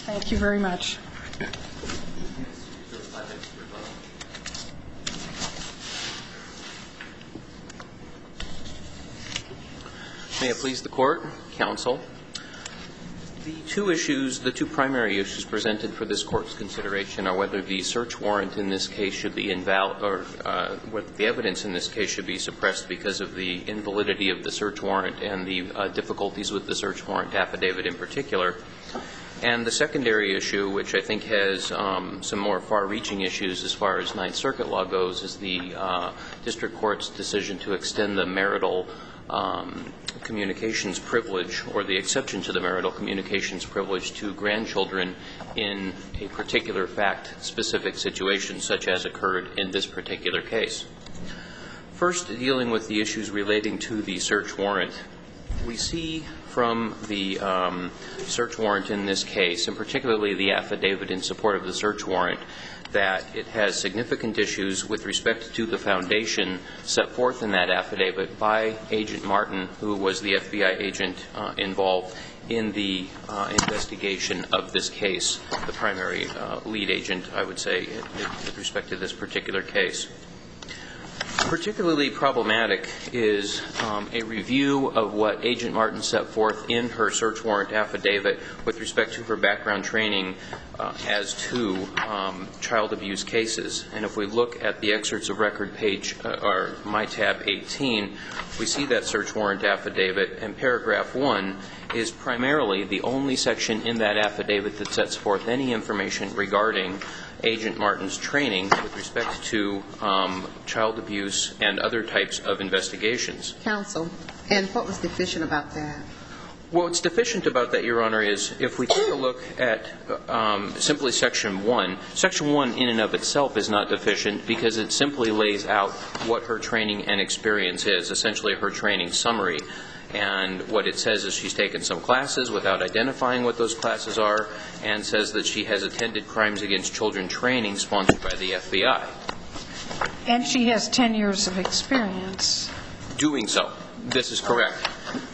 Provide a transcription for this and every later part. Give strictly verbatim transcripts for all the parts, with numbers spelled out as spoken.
Thank you very much. May it please the Court, Counsel. The two issues, the two primary issues presented for this Court's consideration are whether the search warrant in this case should be invalid, or uh, whether the evidence in this case should be suppressed because of the invalidity of the search warrant and the uh, difficulties with the search warrant affidavit in particular. And the secondary issue, which I think has um, some more far-reaching issues as far as Ninth Circuit law goes, is the uh, District Court's decision to extend the marital um, communications privilege, or the exception to the marital communications privilege, to grandchildren in a particular fact-specific situation, such as occurred in this particular case. First, dealing with the issues relating to the search warrant, we see from the um, search warrant in this case, and particularly the affidavit in support of the search warrant, that it has significant issues with respect to the foundation set forth in that affidavit by Agent Martin, who was the F B I agent uh, involved in the uh, investigation of this case, the primary uh, lead agent, I would say, with respect to this particular case. Particularly problematic is um, a review of what Agent Martin set forth in her search warrant affidavit with respect to her background training uh, as to um, child abuse cases. And if we look at the excerpts of record page, uh, or my tab eighteen, we see that search warrant affidavit, and paragraph one is primarily the only section in that affidavit that sets forth any information regarding Agent Martin's training with respect to um, child abuse and other types of investigations. Counsel, and what was deficient about that? What's deficient about that, Your Honor, is if we take a look at um, simply Section one, Section one in and of itself is not deficient because it simply lays out what her training and experience is, essentially her training summary. And what it says is she's taken some classes without identifying what those classes are, and says that she has attended crimes against children training sponsored by the F B I. And she has ten years of experience. Doing so. This is correct.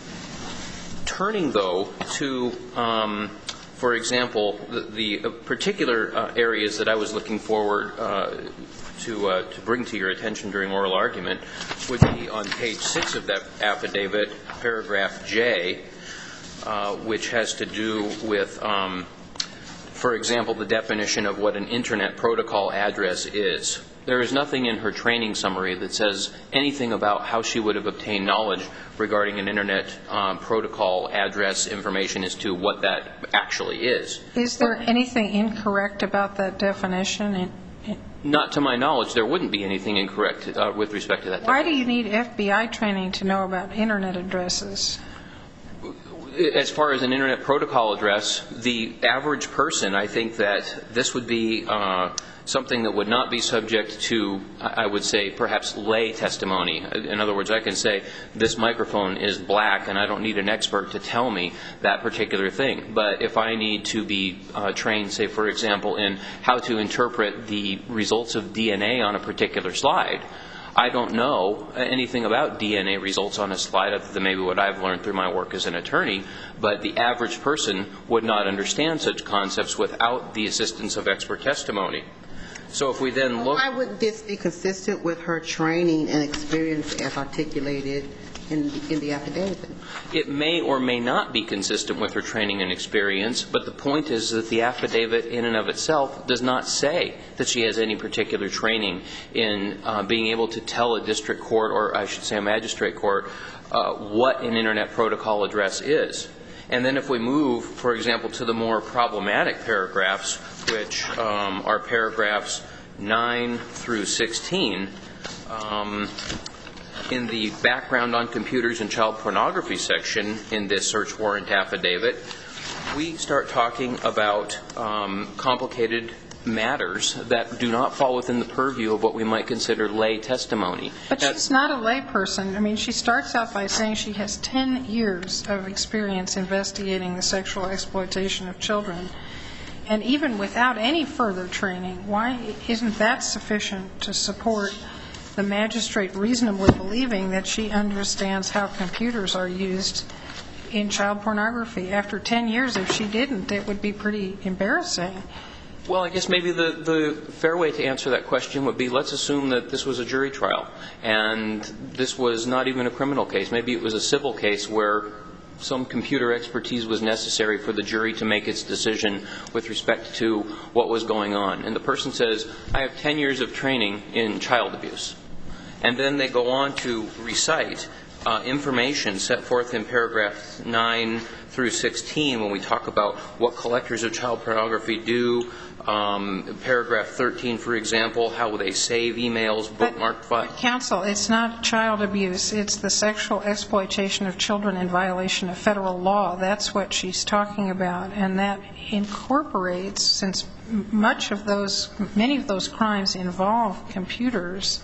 Turning, though, to, um, for example, the, the particular uh, areas that I was looking forward uh, to, uh, to bring to your attention during oral argument would be on page six of that affidavit, paragraph J, uh, which has to do with, um, for example, the definition of what an Internet protocol address is. There is nothing in her training summary that says anything about how she would have obtained knowledge regarding an Internet um, protocol address information as to what that actually is. Is there anything incorrect about that definition? In, in Not to my knowledge. There wouldn't be anything incorrect uh, with respect to that Why definition. do you need F B I training to know about Internet addresses? As far as an Internet protocol address, the average person, I think that this would be uh, something that would not be subject to, I would say, perhaps lay testimony. In other words, I can say this microphone is black and I don't need an expert to tell me that particular thing. But if I need to be uh, trained, say, for example, in how to interpret the results of D N A on a particular slide, I don't know anything about D N A results on a slide other than maybe what I've learned through my work as an attorney, but the average person would not understand such concepts without the assistance of expert testimony. So if we then look... Why wouldn't this be consistent with her training and experience as articulated in the, in the affidavit? It may or may not be consistent with her training and experience, but the point is that the affidavit in and of itself does not say that she has any particular training in uh, being able to tell a district court, or I should say a magistrate court, uh, what an Internet protocol address is. And then if we move, for example, to the more problematic paragraphs, which um, are paragraphs nine through sixteen, um, in the background on computers and child pornography section in this search warrant affidavit, we start talking about um, complicated matters that do not fall within the purview of what we might consider lay testimony. But she's not a lay person. I mean, she starts out by saying she has ten years of experience investigating the sexual exploitation of children. And even without any further training, why isn't that sufficient to support the magistrate reasonably believing that she understands how computers are used in child pornography. After ten years, if she didn't, it would be pretty embarrassing. Well, I guess maybe the, the fair way to answer that question would be, let's assume that this was a jury trial, and this was not even a criminal case. Maybe it was a civil case where some computer expertise was necessary for the jury to make its decision with respect to what was going on. And the person says, I have ten years of training in child abuse. And then they go on to recite uh, information set forth in paragraph nine through sixteen when we talk about what collectors of child pornography do. Um, paragraph thirteen, for example, how they save emails, bookmark files. Counsel, it's not child abuse. It's the sexual exploitation of children in violation of federal law. That's what she's talking about. And that incorporates, since much of those, many of those crimes involve computers,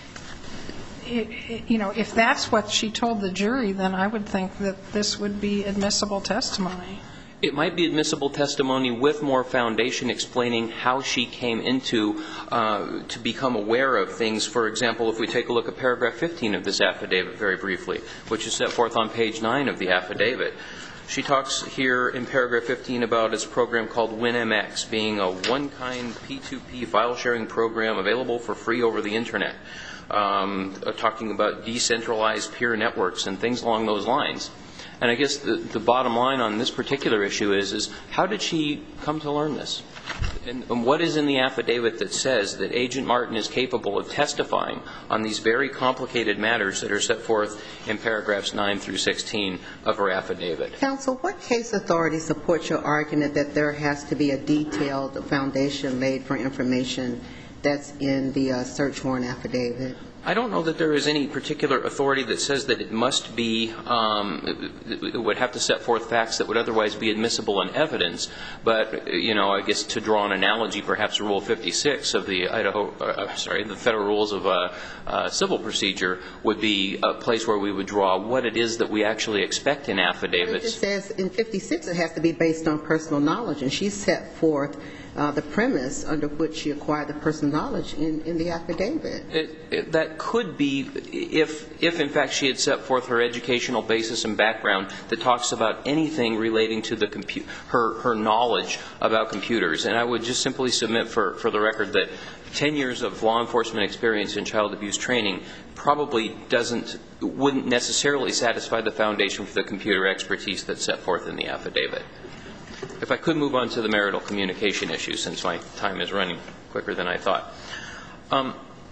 It, it, you know, if that's what she told the jury, then I would think that this would be admissible testimony. It might be admissible testimony with more foundation explaining how she came into, uh, to become aware of things. For example, if we take a look at paragraph fifteen of this affidavit very briefly, which is set forth on page nine of the affidavit. She talks here in paragraph fifteen about this program called WinMX being a one-kind P two P file-sharing program available for free over the Internet. Um, talking about decentralized peer networks and things along those lines. And I guess the, the bottom line on this particular issue is, is how did she come to learn this? And, and what is in the affidavit that says that Agent Martin is capable of testifying on these very complicated matters that are set forth in paragraphs nine through sixteen of her affidavit? Counsel, what case authority supports your argument that there has to be a detailed foundation laid for information that's in the uh, search warrant affidavit? I don't know that there is any particular authority that says that it must be, um, it, it would have to set forth facts that would otherwise be admissible in evidence. But, you know, I guess to draw an analogy, perhaps Rule fifty-six of the Idaho, uh, sorry, the Federal Rules of uh, uh, Civil Procedure would be a place where we would draw what it is that we actually expect in affidavits. It just says in fifty-six it has to be based on personal knowledge, and she set forth Uh, the premise under which she acquired the personal knowledge in, in the affidavit. It, it, that could be if, if in fact she had set forth her educational basis and background that talks about anything relating to the compu- her, her knowledge about computers. And I would just simply submit for, for the record that ten years of law enforcement experience in child abuse training probably doesn't, wouldn't necessarily satisfy the foundation for the computer expertise that's set forth in the affidavit. If I could move on to the marital communication issue, since my time is running quicker than I thought. Um,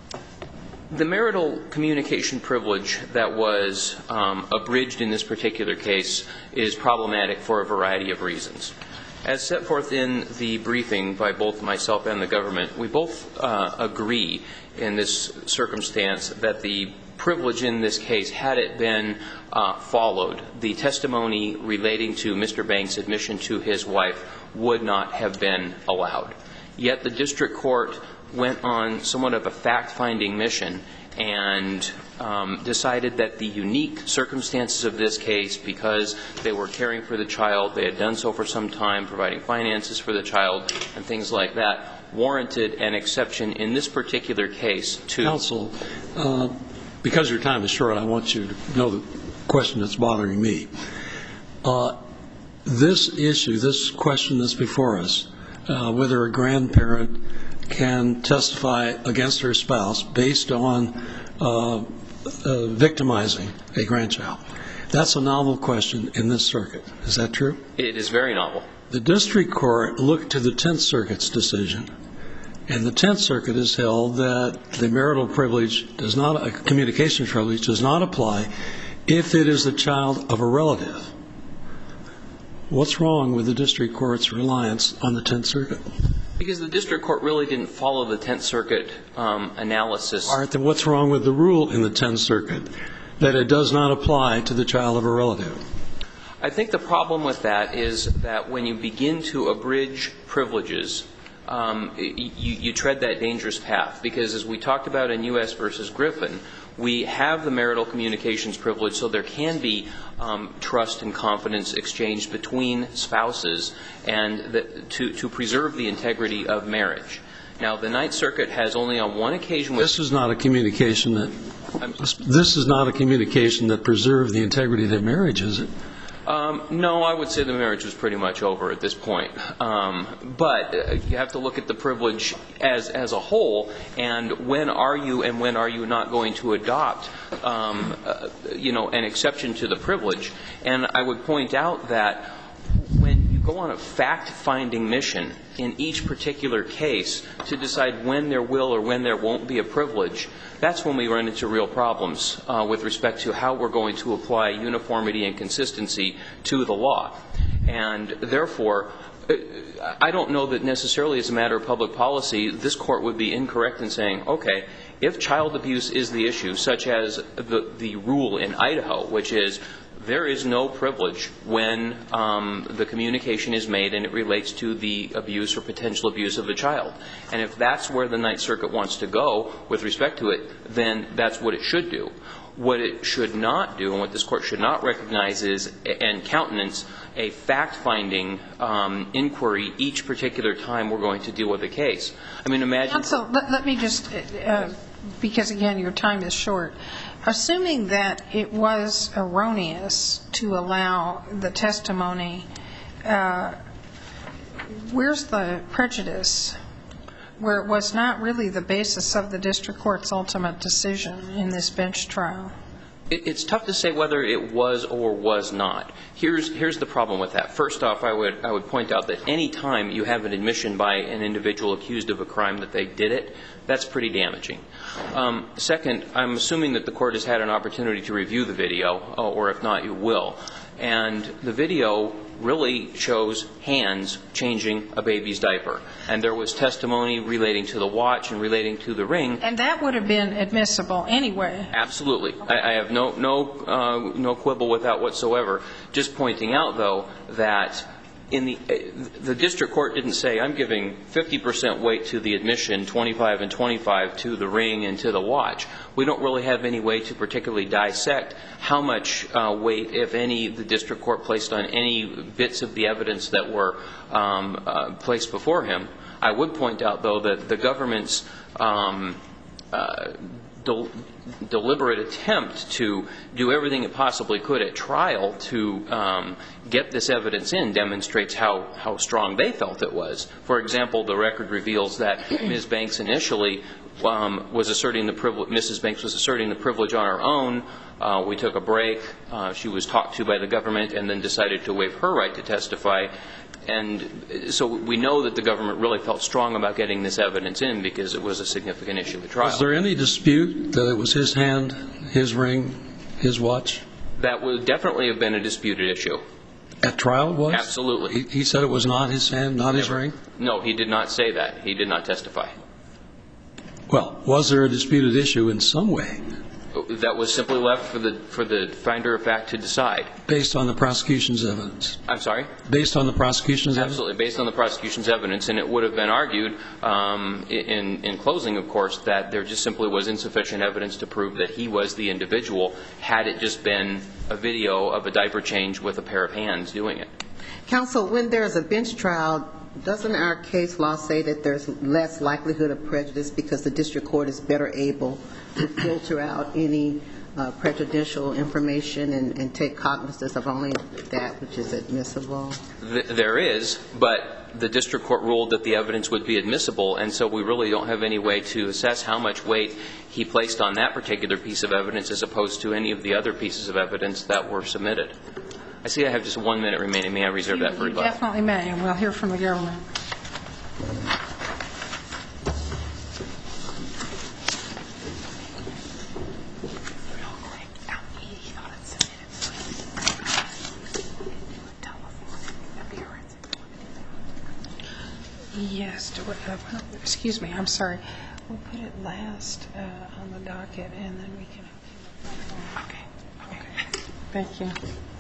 the marital communication privilege that was um, abridged in this particular case is problematic for a variety of reasons. As set forth in the briefing by both myself and the government, we both uh, agree in this circumstance that the privilege in this case, had it been uh, followed, the testimony relating to Mister Banks' admission to his wife would not have been allowed. Yet the district court went on somewhat of a fact-finding mission and um, decided that the unique circumstances of this case, because they were caring for the child, they had done so for some time, providing finances for the child and things like that, warranted an exception in this particular case to... Counsel, uh, because your time is short, I want you to know the question that's bothering me. Uh, this issue, this question that's before us, uh, whether a grandparent can testify against her spouse based on uh, uh, victimizing a grandchild, that's a novel question in this circuit. Is that true? It is very novel. The district court looked to the Tenth Circuit's decision, and the Tenth Circuit has held that the marital privilege does not, a communication privilege does not apply if it is the child of a relative. What's wrong with the district court's reliance on the Tenth Circuit? Because the district court really didn't follow the Tenth Circuit um, analysis. All right, then what's wrong with the rule in the Tenth Circuit that it does not apply to the child of a relative? I think the problem with that is that when you begin to abridge privileges, um, you, you tread that dangerous path. Because as we talked about in U S versus Griffin, we have the marital communications privilege, so there can be um, trust and confidence exchanged between spouses and the, to, to preserve the integrity of marriage. Now, the Ninth Circuit has only on one occasion... This is not a communication that... This is not a communication that preserved the integrity of their marriage, is it? Um, no, I would say the marriage was pretty much over at this point. Um, but uh, you have to look at the privilege as as a whole, and when are you and when are you not going to adopt, um, uh, you know, an exception to the privilege? And I would point out that when you go on a fact-finding mission in each particular case to decide when there will or when there won't be a privilege, that's when we run into real problems uh, with respect to how we're going to apply uniformity and consistency to the law. And therefore, I don't know that necessarily as a matter of public policy, this court would be incorrect in saying, okay, if child abuse is the issue, such as the, the rule in Idaho, which is there is no privilege when um, the communication is made and it relates to the abuse or potential abuse of a child. And if that's where the Ninth Circuit wants to go with respect to it, then that's what it should do. What it should not do, and what this court should not recognize is, and countenance, a fact-finding um, inquiry each particular time we're going to deal with a case. I mean, imagine... Counsel, let, let me just, uh, because again, your time is short. Assuming that it was erroneous to allow the testimony, uh, where's the prejudice where it was not really the basis of the district court's ultimate decision in this bench trial? It's tough to say whether it was or was not. Here's here's the problem with that. First off, I would I would point out that any time you have an admission by an individual accused of a crime that they did it, that's pretty damaging. Um, second, I'm assuming that the court has had an opportunity to review the video, or if not, you will. And the video really shows hands changing a baby's diaper. And there was testimony relating to the watch and relating to the ring. And that would have been admissible anyway. Absolutely. I, I have no no uh, no quibble with that whatsoever. Just pointing out, though, that in the the district court didn't say, I'm giving fifty percent weight to the admission, twenty-five and twenty-five to the ring and to the watch. We don't really have any way to particularly dissect how much uh, weight, if any, the district court placed on any bits of the evidence that were um, uh, placed before him. I would point out, though, that the government's um, uh, del- deliberate attempt to do everything it possibly could at trial to um, get this evidence in demonstrates how, how strong they felt it was. For example, the record reveals that Miz Banks initially um, was asserting the privilege, Missus Banks was asserting the privilege on her own. Uh, we took a break. Uh, she was talked to by the government and then decided to waive her right to testify. And so we know that the government really felt strong about getting this evidence in because it was a significant issue at trial. Was there any dispute that it was his hand, his ring, his watch? That would definitely have been a disputed issue. At trial it was? Absolutely. He, he said it was not his hand, not his ring? No, he did not say that. He did not testify. Well, was there a disputed issue in some way? That was simply left for the for the finder of fact to decide. Based on the prosecution's evidence? I'm sorry? Based on the prosecution's evidence? Absolutely, based on the prosecution's evidence. And it would have been argued um, in, in closing, of course, that there just simply was insufficient evidence to prove that he was the individual had it just been a video of a diaper change with a pair of hands doing it. Counsel, when there's a bench trial, doesn't our case law say that there's less likelihood of prejudice because the district court is better able to filter out any uh, prejudicial information and, and take cognizance of only that which is admissible? There is, but the district court ruled that the evidence would be admissible, and so we really don't have any way to assess how much weight he placed on that particular piece of evidence as opposed to any of the other pieces of evidence that were submitted. I see I have just one minute remaining. May I reserve that for rebuttal? You definitely may, and we'll hear from the government. Yes, do it, uh, excuse me, I'm sorry. We'll put it last uh, on the docket, and then we can... Okay, okay. Thank you.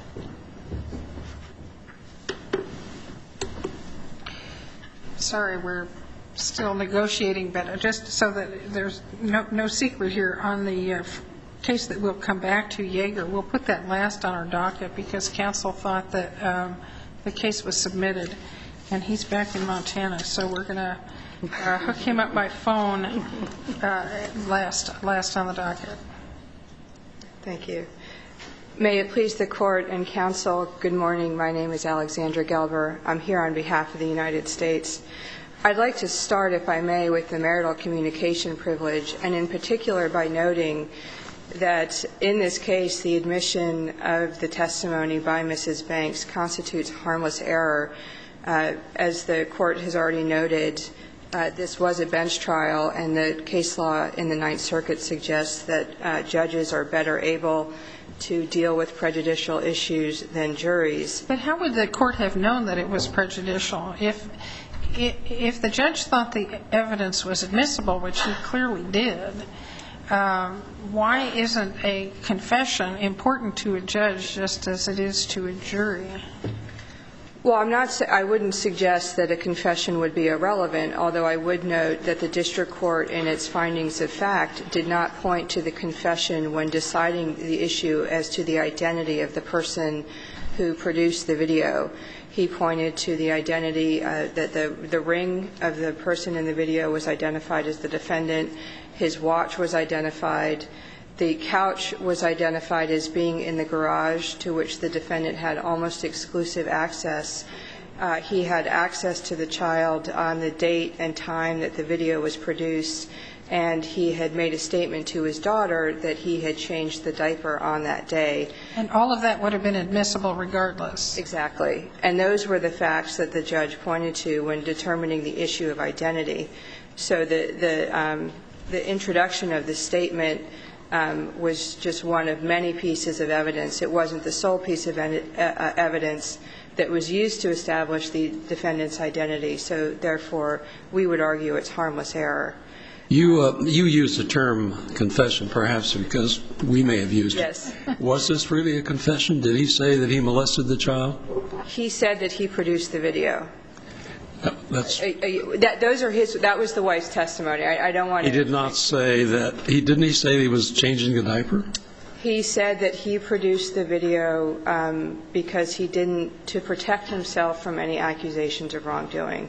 Sorry, we're still negotiating, but just so that there's no, no secret here, on the uh, case that we'll come back to, Yeager, we'll put that last on our docket because counsel thought that um, the case was submitted, and he's back in Montana, so we're going to uh, hook him up by phone uh, last, last on the docket. Thank you. May it please the Court and Counsel, good morning. My name is Alexandra Gelber. I'm here on behalf of the United States. I'd like to start, if I may, with the marital communication privilege, and in particular by noting that in this case the admission of the testimony by Missus Banks constitutes harmless error. Uh, as the Court has already noted, uh, this was a bench trial, and the case law in the Ninth Circuit suggests that uh, judges are better able to deal with prejudicial issues than juries. But how would the Court have known that it was prejudicial? If if the judge thought the evidence was admissible, which he clearly did, um, why isn't a confession important to a judge just as it is to a jury? Well, I'm not, I wouldn't suggest that a confession would be irrelevant, although I would note that the district court in its findings of fact did not point to the confession when deciding the issue as to the identity of the person who produced the video. He pointed to the identity uh, that the, the ring of the person in the video was identified as the defendant, his watch was identified, the couch was identified as being in the garage to which the defendant had almost exclusive access. Uh, he had access to the child on the date and time that the video was produced, and he had made a statement to his daughter that he had changed the diaper on that day. And all of that would have been admissible regardless. Exactly. And those were the facts that the judge pointed to when determining the issue of identity. So the, the, um, the introduction of the statement Um, was just one of many pieces of evidence. It wasn't the sole piece of en- uh, evidence that was used to establish the defendant's identity. So, therefore, we would argue it's harmless error. You uh, you used the term confession, perhaps because we may have used yes. it. Yes. Was this really a confession? Did he say that he molested the child? He said that he produced the video. That's, uh, uh, that, those are his. That was the wife's testimony. I, I don't want. He did not say that. He didn't. He say he was changing the diaper. He said that he produced the video um, because he didn't to protect himself from any accusations of wrongdoing.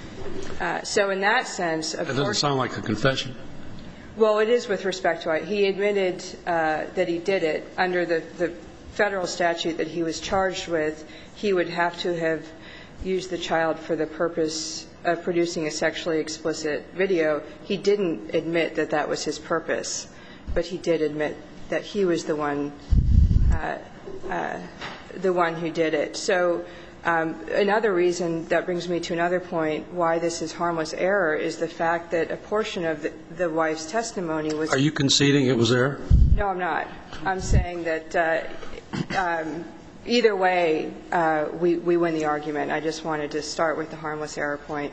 Uh, so, in that sense, of that doesn't course, sound like a confession. Well, it is with respect to it. He admitted uh, that he did it under the, the federal statute that he was charged with. He would have to have used the child for the purpose of producing a sexually explicit video. He didn't admit that that was his purpose, but he did admit that he was the one, uh, uh, the one who did it. So um, another reason that brings me to another point why this is harmless error is the fact that a portion of the, the wife's testimony was. Are you conceding it was error? No, I'm not. I'm saying that. Uh, um, Either way, uh, we, we win the argument. I just wanted to start with the harmless error point.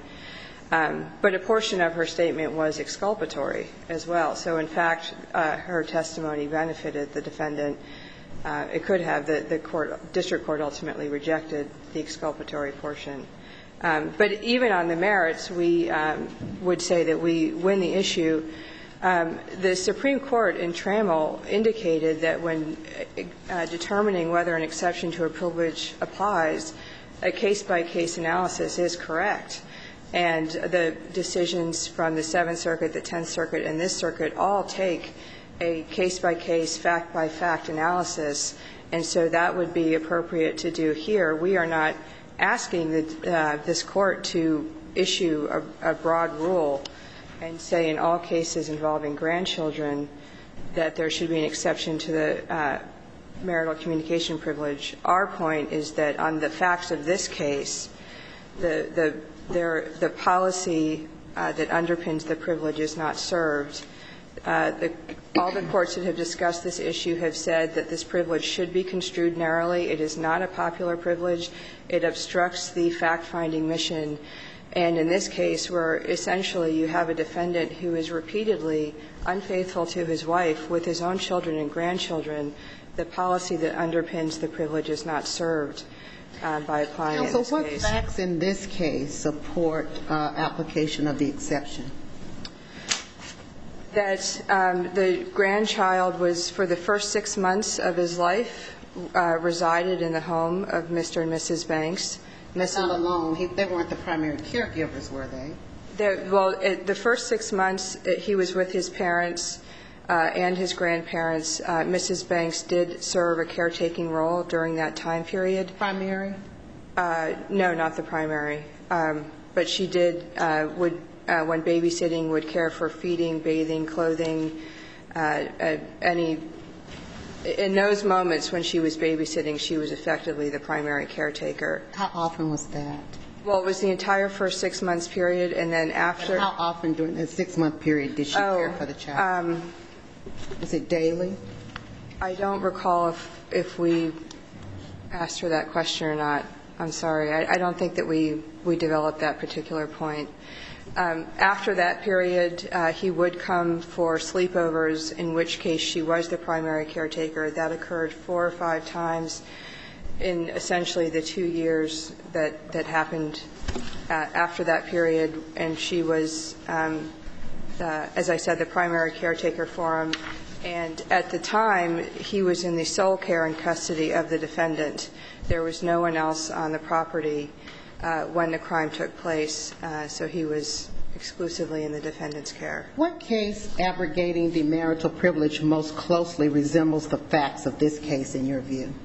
Um, but a portion of her statement was exculpatory as well. So, in fact, uh, her testimony benefited the defendant. Uh, it could have. The, the court, district court ultimately rejected the exculpatory portion. Um, but even on the merits, we um, would say that we win the issue. Um, the Supreme Court in Trammell indicated that when uh, determining whether an exception to a privilege applies, a case-by-case analysis is correct. And the decisions from the Seventh Circuit, the Tenth Circuit, and this circuit all take a case-by-case, fact-by-fact analysis, and so that would be appropriate to do here. We are not asking the, uh, this court to issue a, a broad rule and say in all cases involving grandchildren that there should be an exception to the uh, marital communication privilege. Our point is that on the facts of this case, the the there, the policy uh, that underpins the privilege is not served. Uh, the, all the courts that have discussed this issue have said that this privilege should be construed narrowly. It is not a popular privilege. It obstructs the fact-finding mission. And in this case, where essentially you have a defendant who is repeatedly unfaithful to his wife with his own children and grandchildren, the policy that underpins the privilege is not served uh, by applying it in this case. So what facts in this case support uh, application of the exception? That um, the grandchild was, for the first six months of his life, uh, resided in the home of Mister and Missus Banks. Not alone. He, they weren't the primary caregivers, were they? The, well, it, the first six months, it, he was with his parents. uh, and his grandparents. Uh, Missus Banks did serve a caretaking role during that time period. Primary? Uh, no, not the primary. Um, but she did, uh, would, uh, when babysitting, would care for feeding, bathing, clothing, uh, uh, any, in those moments when she was babysitting, she was effectively the primary caretaker. How often was that? Well, it was the entire first six months period, and then after. But how often during that six-month period did she oh, care for the child? Um, Was it daily? I don't recall if, if we asked her that question or not. I'm sorry. I, I don't think that we, we developed that particular point. Um, after that period, uh, he would come for sleepovers, in which case she was the primary caretaker. That occurred four or five times in essentially the two years that, that happened uh, after that period, and she was, um, uh, as I said, the primary caretaker for him. And at the time, he was in the sole care and custody of the defendant. There was no one else on the property uh, when the crime took place, uh, so he was exclusively in the defendant's care. What case abrogating the marital privilege most closely resembles the facts of this case in your view?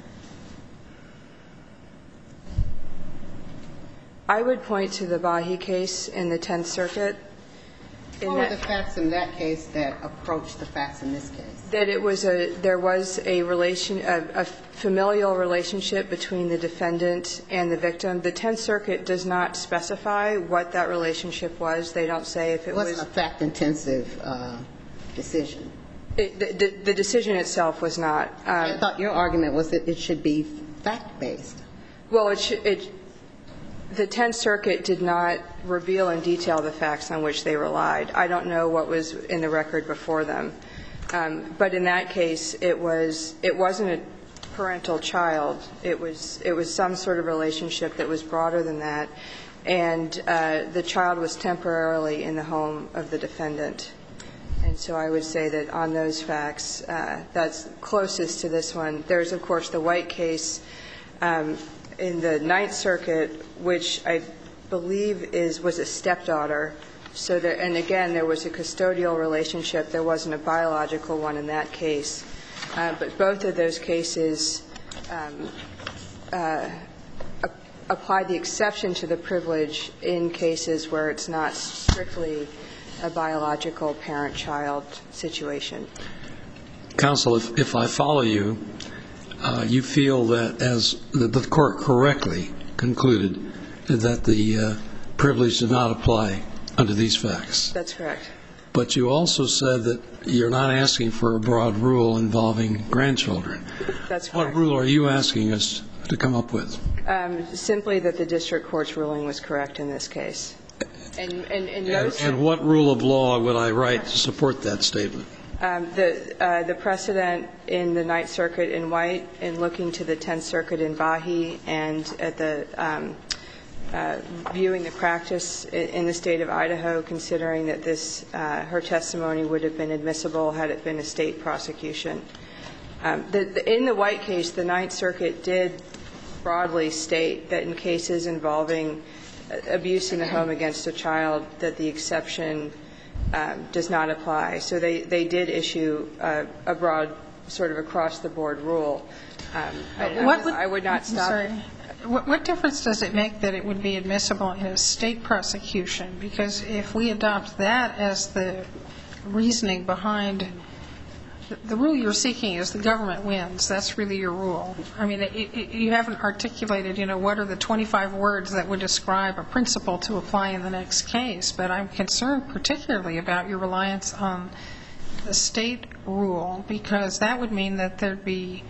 I would point to the Bahi case in the Tenth Circuit. In What were that, the facts in that case that approached the facts in this case? that it was a, there was a relation, a, a familial relationship between the defendant and the victim. The Tenth Circuit does not specify what that relationship was. They don't say if it, it wasn't was a fact-intensive uh, decision. It, the, the, the decision itself was not. Um, I thought your argument was that it should be fact-based. Well, it, sh- it the Tenth Circuit did not reveal in detail the facts on which they relied. I don't know what was in the record before them. Um, but in that case, it was it wasn't a parental child. It was it was some sort of relationship that was broader than that, and uh, the child was temporarily in the home of the defendant. And so I would say that on those facts, uh, that's closest to this one. There's, of course, the White case um, in the Ninth Circuit, which I believe is was a stepdaughter. So there, and again, there was a custodial relationship. There wasn't a biological one in that case. Uh, but both of those cases um, uh, apply the exception to the privilege in cases where it's not strictly a biological parent-child situation. Counsel, if, if I follow you, uh, you feel that as the, the court correctly concluded that the uh, privilege did not apply under these facts. That's correct. But you also said that you're not asking for a broad rule involving grandchildren. That's correct. What rule are you asking us to come up with? Um, simply that the district court's ruling was correct in this case. And, and, and, And, and what rule of law would I write to support that statement? Um, the, uh, the precedent in the Ninth Circuit in White, in looking to the Tenth Circuit in Bahi, and at the um, uh, viewing the practice in, in the state of Idaho, considering that this uh, her testimony would have been admissible had it been a state prosecution. Um, the, the, in the White case, the Ninth Circuit did broadly state that in cases involving abuse in the home against a child, that the exception um, does not apply. So they, they did issue a, a broad sort of across-the-board rule. Um, I, What I, would, I would not stop. Sorry. What, what difference does it make that it would be admissible in a state prosecution? Because if we adopt that as the reasoning behind the rule you're seeking is the government wins. That's really your rule. I mean, it, it, you haven't articulated, you know, what are the twenty-five words that would describe a principle to apply in the next case. But I'm concerned particularly about your reliance on the state rule, because that would mean that there'd be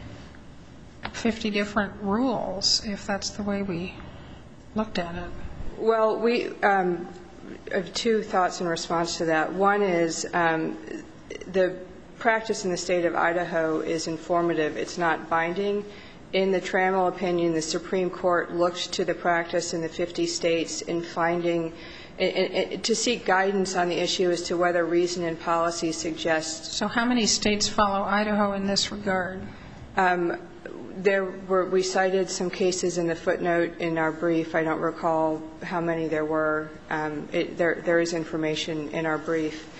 fifty different rules if that's the way we looked at it. Well, we um, have two thoughts in response to that. One is um, the practice in the state of Idaho is informative. It's not binding. In the Trammell opinion, the Supreme Court looked to the practice in the fifty states in finding, in, in, to seek guidance on the issue as to whether reason and policy suggest. So how many states follow Idaho in this regard? Um, there were, we cited some cases in the footnote in our brief. I don't recall how many there were. Um, it, there, there is information in our brief.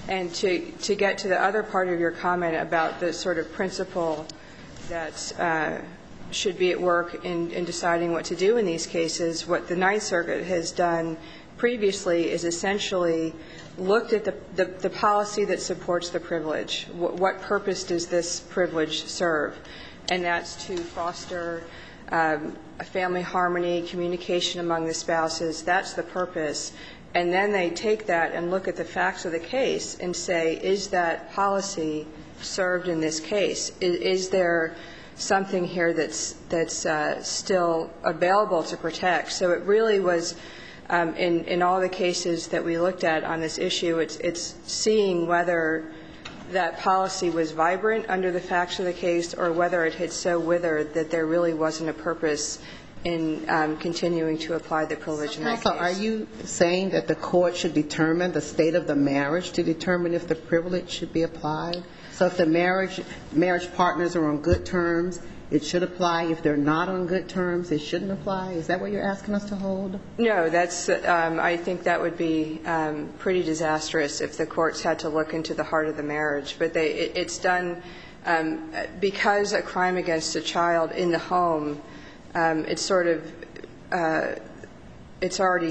And to, to get to the other part of your comment about the sort of principle that uh, should be at work in, in deciding what to do in these cases, what the Ninth Circuit has done previously is essentially looked at the, the, the policy that supports the privilege. What, what purpose does this privilege serve? And that's to foster um, a family harmony, communication among the spouses. That's the purpose. And then they take that and look at the facts of the case and say, is that policy served in this case? Is, is there something here that's, that's uh, still available to protect? So it really was, um, in, in all the cases that we looked at on this issue, it's, it's seeing whether that policy was vibrant under the facts of the case or whether it had so withered that there really wasn't a purpose in um, continuing to apply the privilege in that Counsel, case. are you saying that the court should determine the state of the marriage to determine if the privilege should be applied? So if the marriage marriage partners are on good terms, it should apply. If they're not on good terms, it shouldn't apply? Is that what you're asking us to hold? No, that's, um, I think that would be um, pretty disastrous if the courts had to look into the heart of the marriage. But they, it, it's done um, because a crime against a child in the home, um, it's sort of, uh, it's already,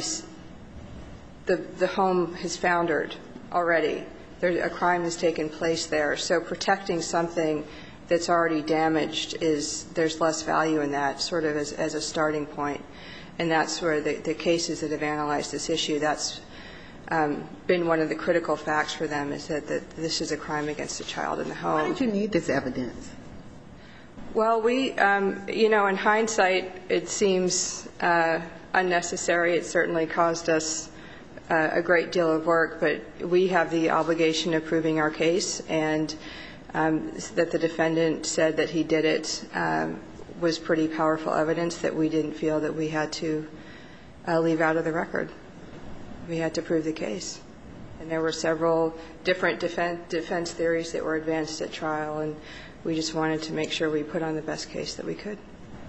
the, the home has foundered already. There, a crime has taken place there. So protecting something that's already damaged is, there's less value in that sort of as, as a starting point. And that's where the, the cases that have analyzed this issue, that's um, been one of the critical facts for them, is that, that this is a crime against a child in the home. Why did you need this evidence? Well, we, um, you know, in hindsight, it seems uh, unnecessary. It certainly caused us uh, a great deal of work, but we have the obligation of proving our case, and um, that the defendant said that he did it um, was pretty powerful evidence that we didn't feel that we had to uh, leave out of the record. We had to prove the case. And there were several different defense, defense theories that were advanced at trial, and we just wanted to make sure we put on the best case that we could.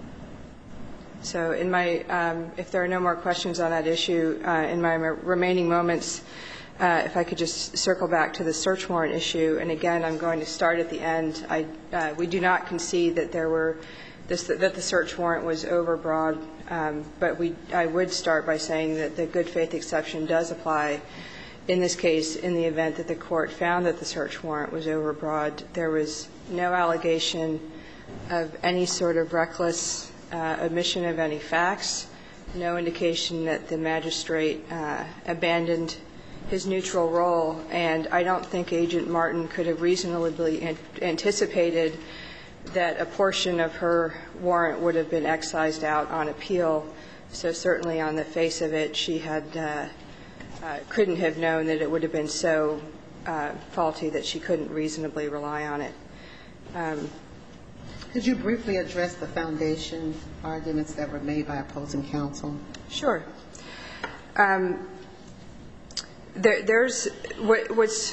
So in my, um, if there are no more questions on that issue, uh, in my remaining moments, uh, if I could just circle back to the search warrant issue. And again, I'm going to start at the end. I, uh, we do not concede that there were, this, that the search warrant was overbroad, um, but we, I would start by saying that the good faith exception does apply in this case in the event that the court found that the search warrant was overbroad. There was no allegation of any sort of reckless uh, omission of any facts, no indication that the magistrate uh, abandoned his neutral role, and I don't think Agent Martin could have reasonably an- anticipated that a portion of her warrant would have been excised out on appeal. So certainly on the face of it, she had uh, uh, couldn't have known that it would have been so uh, faulty that she couldn't reasonably rely on it. Um, Could you briefly address the foundation arguments that were made by opposing counsel? Sure. Um, there, there's what, what's,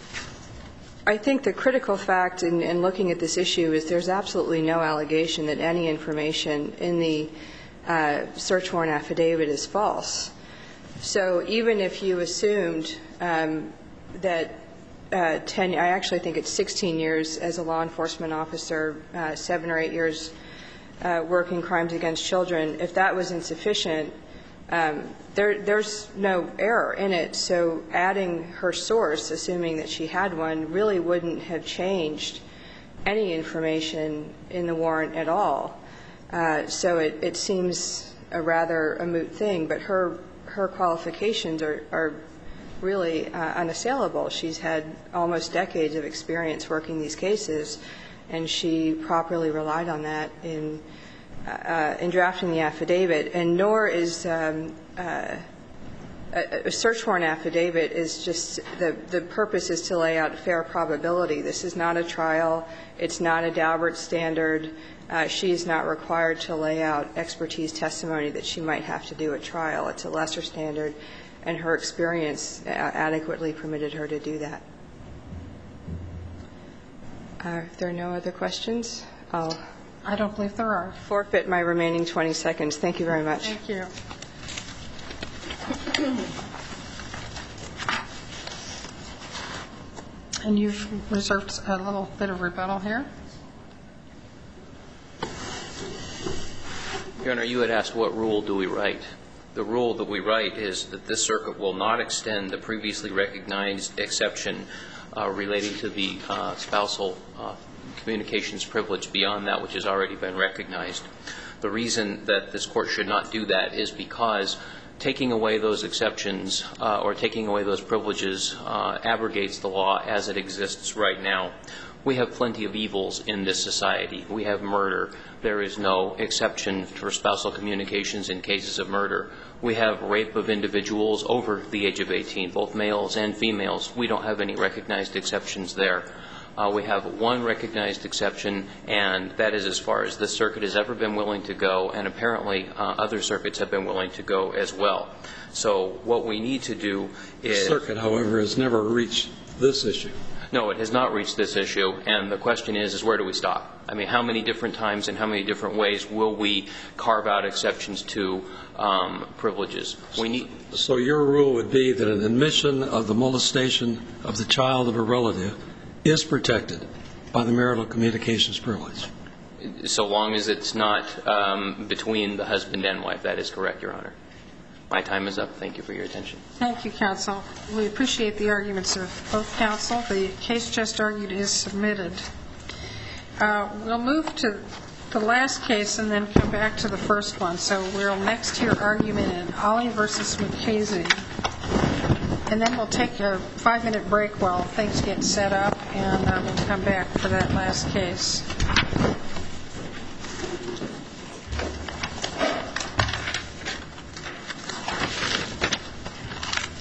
I think the critical fact in, in looking at this issue is there's absolutely no allegation that any information in the uh, search warrant affidavit is false. So even if you assumed um, that uh, ten, I actually think it's sixteen years as a law enforcement officer, uh, seven or eight years uh, working crimes against children, if that was insufficient, um, there, there's no error in it. So adding her source, assuming that she had one, really wouldn't have changed any information in the warrant at all. Uh, so it, it seems a rather a moot thing, but her her qualifications are, are really uh, unassailable. She's had almost decades of experience working these cases, and she properly relied on that in uh, in drafting the affidavit. And nor is um, uh, a, a search warrant affidavit is just the the purpose is to lay out fair probability. This is not a trial. It's not a Daubert standard. Uh, she is not required to lay out expertise testimony that she might have to do at trial. It's a lesser standard, and her experience uh, adequately permitted her to do that. Uh, if there are no other questions, I'll I don't believe there are. forfeit my remaining twenty seconds. Thank you very much. Thank you. And you've reserved a little bit of rebuttal here. Your Honor, you had asked what rule do we write. The rule that we write is that this circuit will not extend the previously recognized exception uh, relating to the uh, spousal uh, communications privilege beyond that which has already been recognized. The reason that this Court should not do that is because taking away those exceptions uh, or taking away those privileges uh, abrogates the law as it exists right now. We have plenty of evils in this society. We have murder. There is no exception for spousal communications in cases of murder. We have rape of individuals over the age of eighteen, both males and females. We don't have any recognized exceptions there. Uh, we have one recognized exception, and that is as far as this circuit has ever been willing to go, and apparently uh, other circuits have been willing to go as well. So what we need to do is... The circuit, however, has never reached this issue. No, it has not reached this issue, and the question is, is where do we stop? I mean, how many different times and how many different ways will we carve out exceptions to um, privileges? We need. So your rule would be that an admission of the molestation of the child of a relative is protected by the marital communications privilege? So long as it's not um, between the husband and wife. That is correct, Your Honor. My time is up. Thank you for your attention. Thank you, counsel. We appreciate the arguments of both counsel. The case just argued is submitted. Uh, we'll move to the last case and then come back to the first one. So we'll next hear argument in Ollie versus McKaysey. And then we'll take a five-minute break while things get set up, and uh, we'll come back for that last case.